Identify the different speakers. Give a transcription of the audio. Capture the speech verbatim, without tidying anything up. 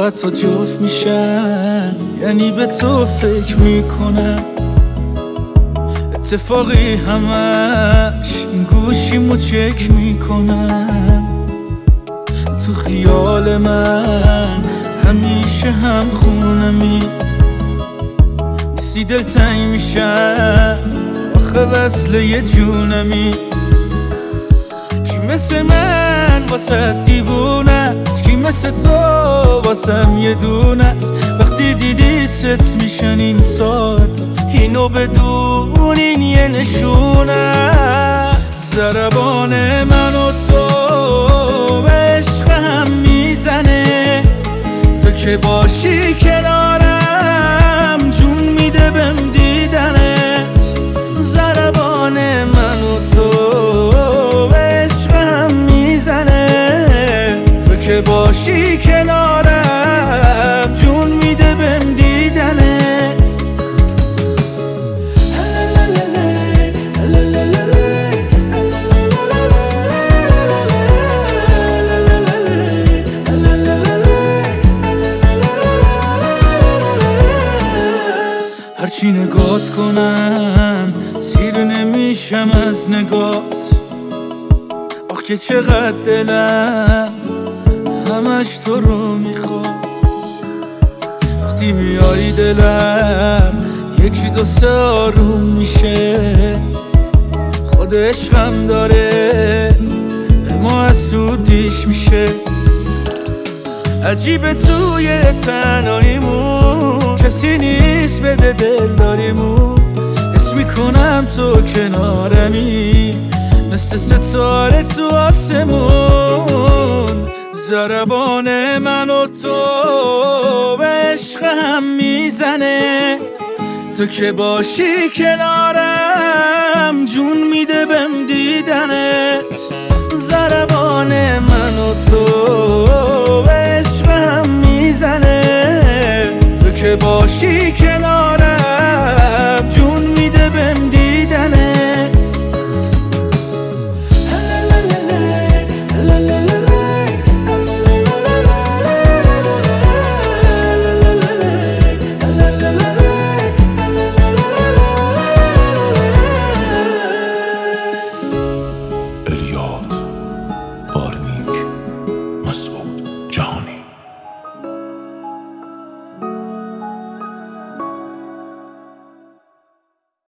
Speaker 1: حتی جفت میشم، یعنی به تو فکر میکنم. اتفاقی همش این گوشیمو چک میکنم. تو خیال من همیشه هم خونمی، نیستی دلتنگ میشم آخه وصل یه جونمی. کی مثل من واسه دیوونه است، کی مثل تو واسم یه دونه است. وقتی دیدی ست میشن این ساعت، اینو بدونین یه نشونه است. ضربان من و تو به عشق هم میزنه، تو که باشی کنارم جون میده بهم دیدنت. ضربان من و تو به عشق هم میزنه، تو که باشی کنارم جون میده بهم دیدنت. هرچی نگات کنم سیر نمیشم از نگات. آخ که چقدر دلم همش تو رو میخواد. وقتی میای دلم یکی دو سه آروم میشه. خود عشقم داره ما از سودیش میشه. عجیبه توی تنهاییمون کسی نیست بده دل داریمون. حس میکنم تو کنارمی مثل ستاره تو آسمون. ضربان من و تو به عشق هم میزنه، تو که باشی کنارم جون میده بهم دیدنت. ضربان من و تو به عشق هم میزنه، تو که باشی که